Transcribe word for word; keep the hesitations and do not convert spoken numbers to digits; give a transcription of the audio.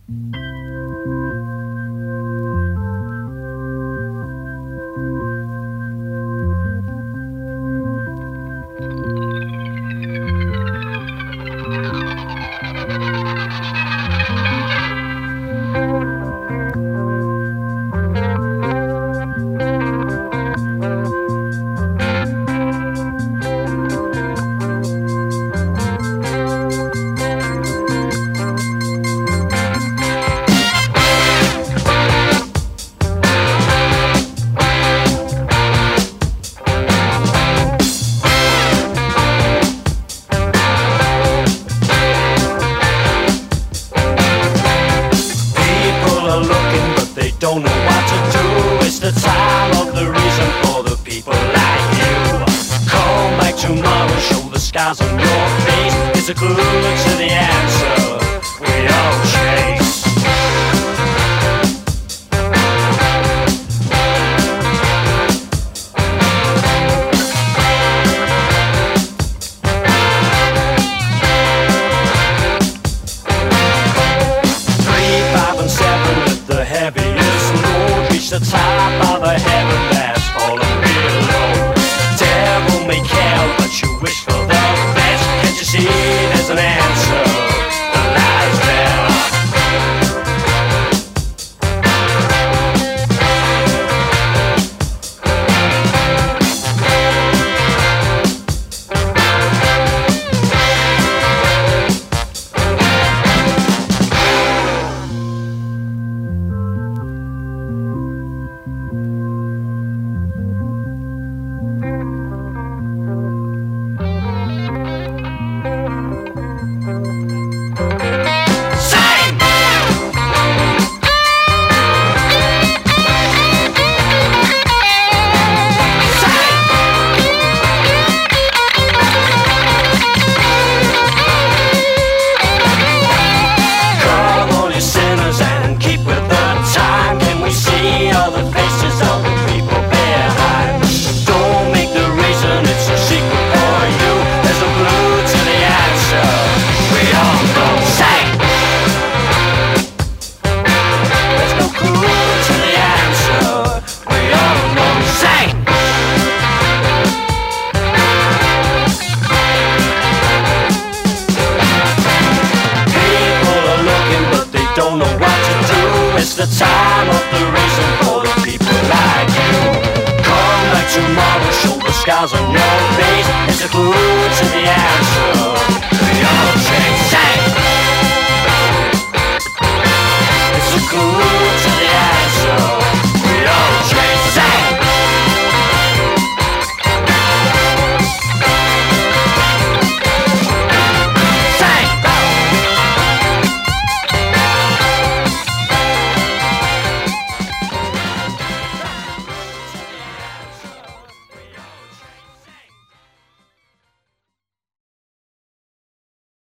Don't know what to do. It's the time of the reason for the people like you. Come back tomorrow, show the scars on your face. It's a clue to the answer we all chase. Three, five, and seven with the heaviest load. Reach the top of the heaven that's fallen below. Devil may care, but you wish for the best. Can't you see there's an answer? The lies there. Don't know what to do. It's the time of the reason for the people like you. Come back tomorrow, show the scars on your face. It's a clue to the